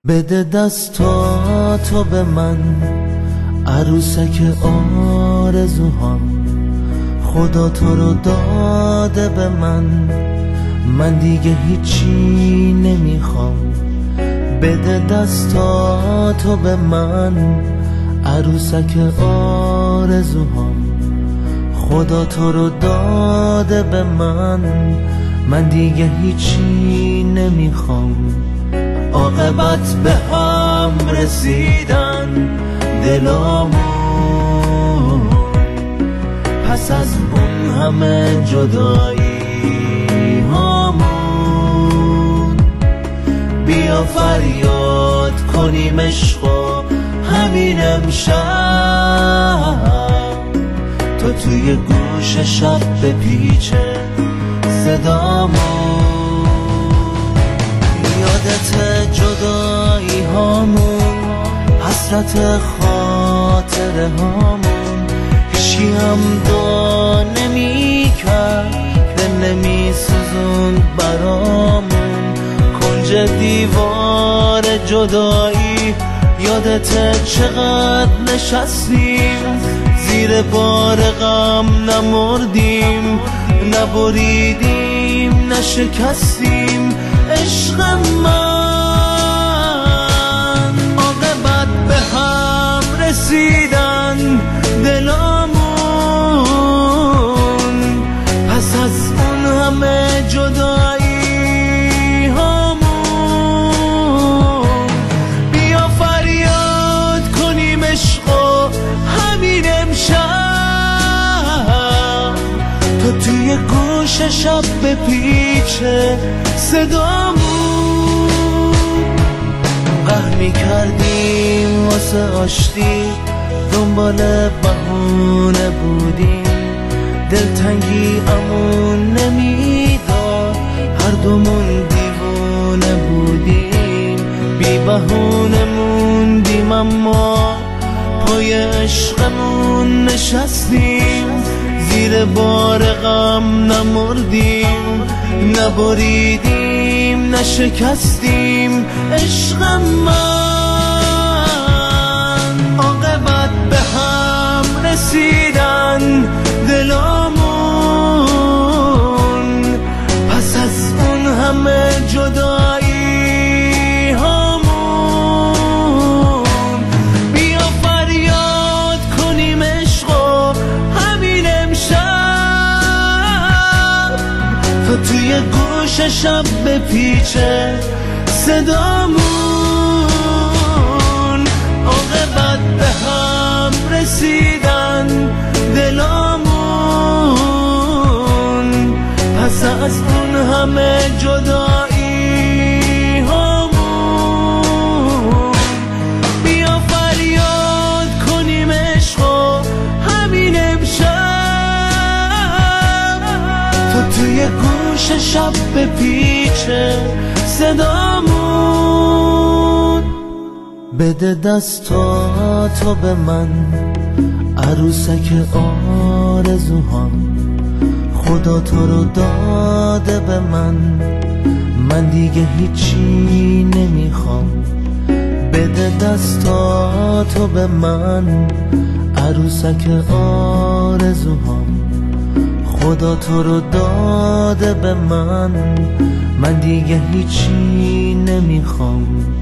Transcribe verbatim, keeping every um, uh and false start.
بده دستاتو به من، عروسک آرزوهام. خدا تو رو داده به من، من دیگه هیچی نمیخوام. بده دستاتو به من، عروسک آرزوهام. خدا تو رو داده به من، من دیگه هیچی نمیخوام. عاقبت به هم رسیدن دلامون، پس از اون همه جدایی هامون. بیا فریاد کنیم عشقا همین امشب، تو توی گوش شب بپیچه صدامون. یادت جدایی هامون، حسرت خاطره هامون. هیچی هم دعا نمی کرد، دل نمی سوزون برامون. کنج دیوار جدایی، یادت چقدر نشستیم، زیر بار غم نمردیم، نبریدیم نشکستیم. عشق من، عاقبت به هم رسیدن دلامون، پس از اون همه جدایی هامون. بیا فریاد کنیم عشقا همین امشب، تو توی گوش شب بپیچه صدامون. قهر می کردیم واسه آشتی، دنبال بهونه بودیم. دلتنگی امون نمیداد، هر دومون دیوونه بودیم. بی بهونه موندیم اما پای عشقمون نشستیم، زیر بار غم نمردیم، نبریدیم نشکستیم. عشق من، عاقبت به هم رسیدن دلامون، پس از اون همه جدایی هامون. بیا فریاد کنیم عشقا همین امشب، تو توی گوش شب بپیچه صدامون. عاقبت به هم رسیدن دلامون، پس از اون همه جدایی هامون. بیا فریاد کنیم عشقا همین امشب، تو توی گوش شب بپیچه صدامون. بده دستاتو به من، عروسک آرزوهام. خدا تو رو داده به من، من دیگه هیچی نمیخوام. بده دستاتو به من، عروسک آرزوهام. خدا تو رو داده به من، من دیگه هیچی نمیخوام.